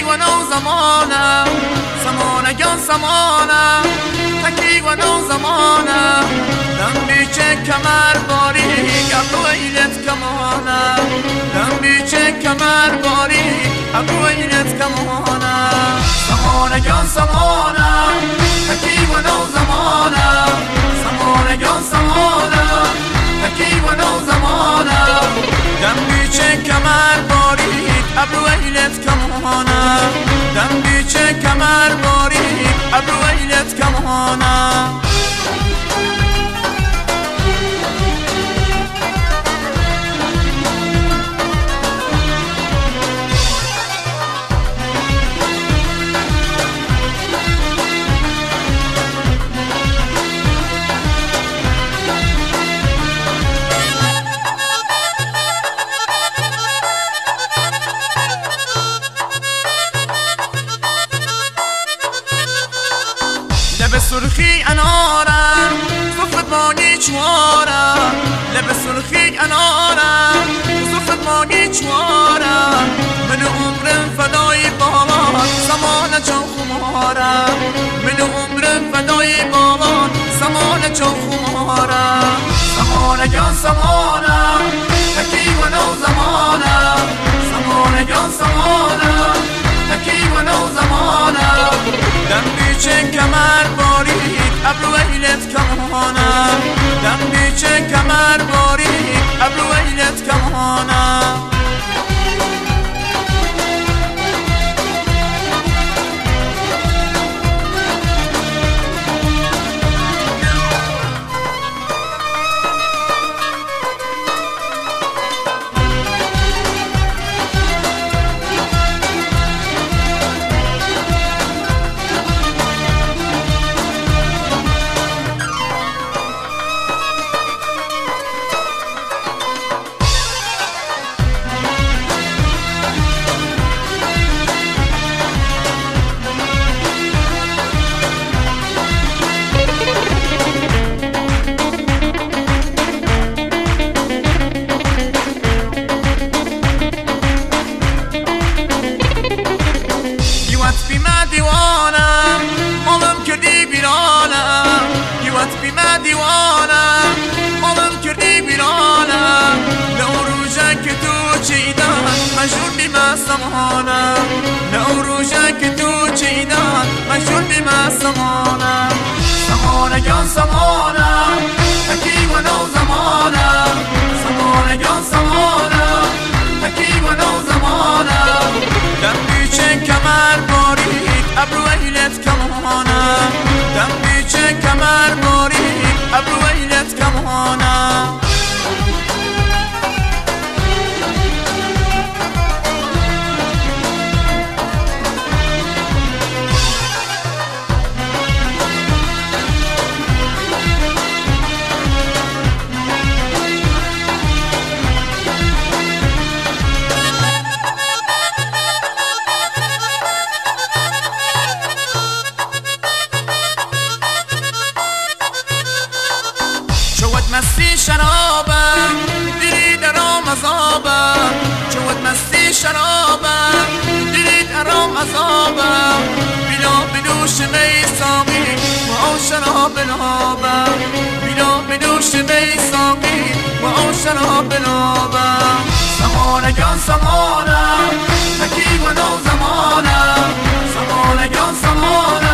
و نو زمانم زمانگان زمانم تکی و نو زمانم دم بیچه کمر باری ابرو ایلت کمانم دم بیچه کمر باری ابرو ایلت کمانم زمانگان زمانم تکی و نو زمانم زمانگان زمانم تکی و نو زمانم دم بیچه کمر باری ابرو ایلت کمانم دم بیچه کمر باری ابرو ایلت کمانم لب سرخی انارم زفت مانی چوارم لب سرخی انارم زفت مانی چوارم من عمرم فدای بابا زمان چون خمارم من عمرم فدای بابا زمان چون خمارم زمانگان زمانم تکی و نو زمانم زمانگان زمانم تکی و نو زمانم دم بیچه کمر بارید ابرو ایلت کمانم دم بیچه کمر بارید ابرو ایلت کمانم بی من دیوانم مامم کردی بیرانم یوت بی من دیوانم مامم کردی بیرانم نوروزه که تو چیدن مجبور بی من سمانم نوروزه که تو چیدن مجبور بی من سمانم زمانگان زمانم تکی و نو زمانم زمانگان زمانم تکی و نو زمانم دم بیچه کمر بارید ابرو ایلت کمانم دم بیچه کمر بارید ابرو ایلت کمانم مستی شرابم دیری درام عذابم چوت مستی شرابم دیری درام عذابم بیلا بدوش می ساقی و آن شراب نابم بیلا بدوش می ساقی و آن شراب نابم زمانگان زمانم تکی و نو زمانم زمانگان زمانم